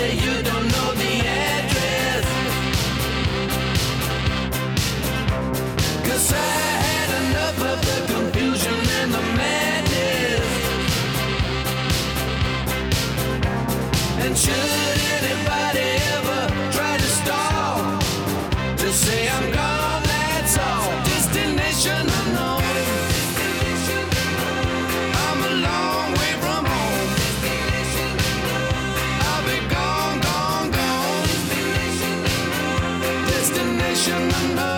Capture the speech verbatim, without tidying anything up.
say you don't know the address. 'Cause I had enough of the confusion and the madness. And should anybody ever try to stall, just say I'm gone, that's all. Destination unknown. I'm a long way from home. I'll be gone, gone, gone. Destination unknown.